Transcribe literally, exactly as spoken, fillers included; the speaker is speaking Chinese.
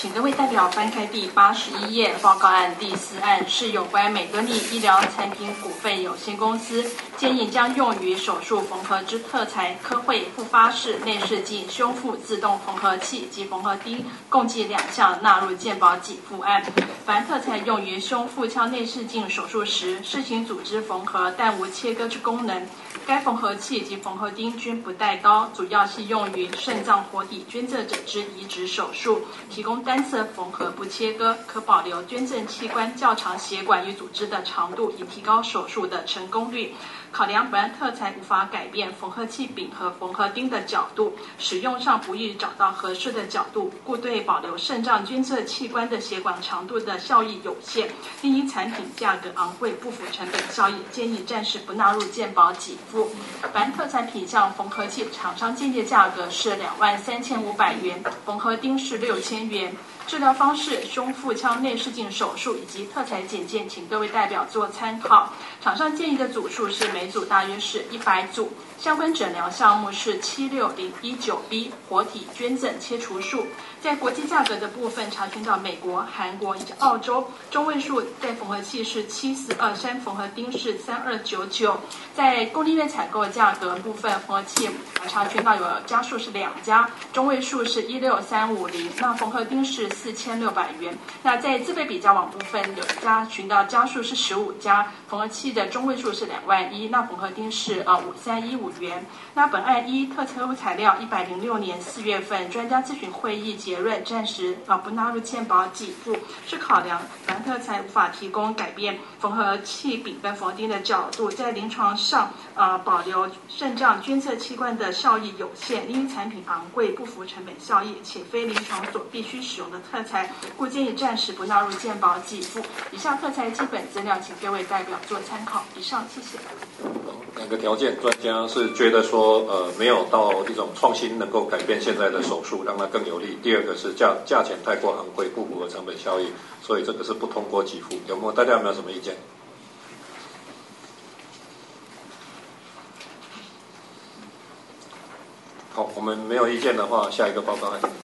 请各位代表翻开第八十一页，报告案第四案是有关美格尼医疗产品股份有限公司建议将用于手术缝合之特材科惠复发式内视镜胸腹自动缝合器及缝合钉共计两项纳入健保给付案。凡特材用于胸腹腔内视镜手术时，视型组织缝合但无切割之功能。该缝合器及缝合钉均不带刀，主要是用于肾脏活体捐赠者之移植手术，提供单侧缝合不切割，可保留捐赠器官较长血管与组织的长度，以提高手术的成功率。考量本案特材无法改变缝合器柄和缝合钉的角度，使用上不易找到合适的角度，故对保留肾脏捐赠器官的血管长度的效益有限，另因产品价格昂贵，不符成本效益，建议暂时不纳入健保给付。本案特产品项缝合器厂商建议价格是两万三千五百元，缝合钉是六千元。治疗方式胸腹腔内视镜手术以及特材简介，请各位代表做参考。厂商建议的组数是每组大约是一百组，相关诊疗项目是七六零一九 B 活体捐赠切除术。在国际价格的部分，查询到美国、韩国以及澳洲，中位数在缝合器是七四二三，缝合钉是三二九九。在供应链采购价格部分，缝合器查询到有家数是两家，中位数是一六三五零，那缝合钉是四千六百元。那在自费比较网部分，有家询到家数是十五家，缝合器的中位数是两万一，那缝合钉是呃五三一五元。那本案依特测材料一百零六年四月份专家咨询会议结论，暂时呃不纳入健保给付，是考量本案特材无法提供改变缝合器柄跟缝合钉的角度，在临床上呃保留肾脏捐赠器官的效益有限，因产品昂贵，不符成本效益，且非临床所必须使用的特材，故建议暂时不纳入健保给付。以上特材基本资料，请各位代表做参考。以上，谢谢。 两个条件，专家是觉得说，呃，没有到一种创新能够改变现在的手术，让它更有利。第二个是价价钱太过昂贵，不符合成本效益，所以这个是不通过给付。有没有大家有没有什么意见？好，我们没有意见的话，下一个报告案。